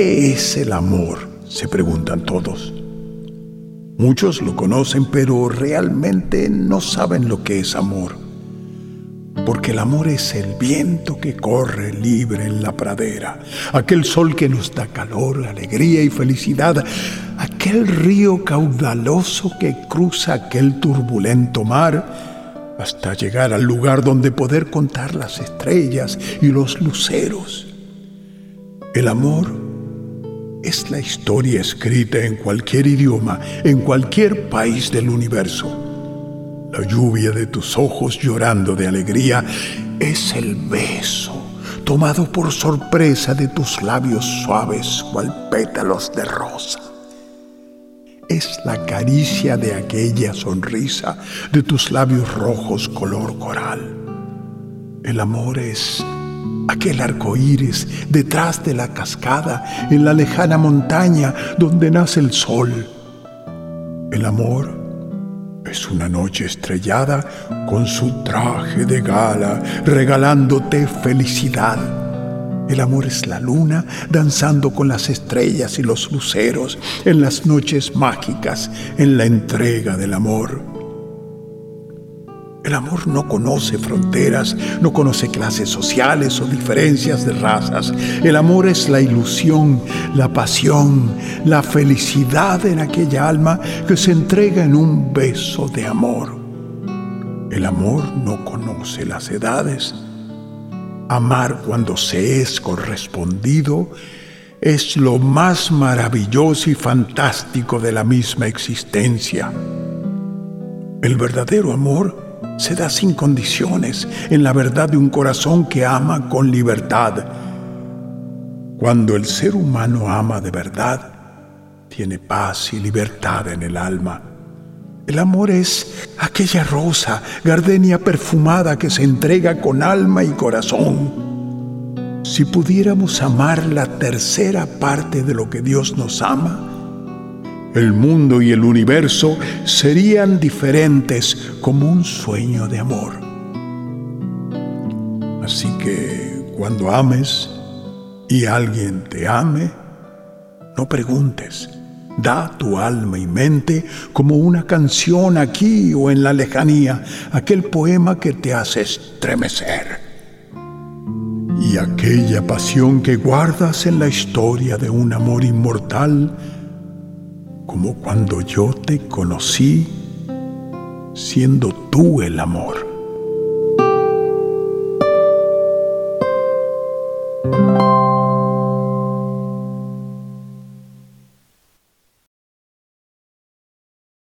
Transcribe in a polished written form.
¿qué es el amor?, se preguntan todos. Muchos lo conocen, pero realmente no saben lo que es amor. Porque el amor es el viento que corre libre en la pradera, aquel sol que nos da calor, alegría y felicidad, aquel río caudaloso que cruza aquel turbulento mar hasta llegar al lugar donde poder contar las estrellas y los luceros. El amor es la historia escrita en cualquier idioma, en cualquier país del universo. La lluvia de tus ojos llorando de alegría es el beso tomado por sorpresa de tus labios suaves cual pétalos de rosa. Es la caricia de aquella sonrisa de tus labios rojos color coral. El amor es aquel arco iris detrás de la cascada en la lejana montaña donde nace el sol. El amor es una noche estrellada con su traje de gala regalándote felicidad. El amor es la luna danzando con las estrellas y los luceros en las noches mágicas en la entrega del amor. El amor no conoce fronteras, no conoce clases sociales o diferencias de razas. El amor es la ilusión, la pasión, la felicidad en aquella alma que se entrega en un beso de amor. El amor no conoce las edades. Amar cuando se es correspondido es lo más maravilloso y fantástico de la misma existencia. El verdadero amor se da sin condiciones en la verdad de un corazón que ama con libertad. Cuando el ser humano ama de verdad, tiene paz y libertad en el alma. El amor es aquella rosa, gardenia perfumada que se entrega con alma y corazón. Si pudiéramos amar la tercera parte de lo que Dios nos ama, el mundo y el universo serían diferentes como un sueño de amor. Así que cuando ames y alguien te ame, no preguntes. Da tu alma y mente como una canción aquí o en la lejanía, aquel poema que te hace estremecer. Y aquella pasión que guardas en la historia de un amor inmortal, como cuando yo te conocí, siendo tú el amor.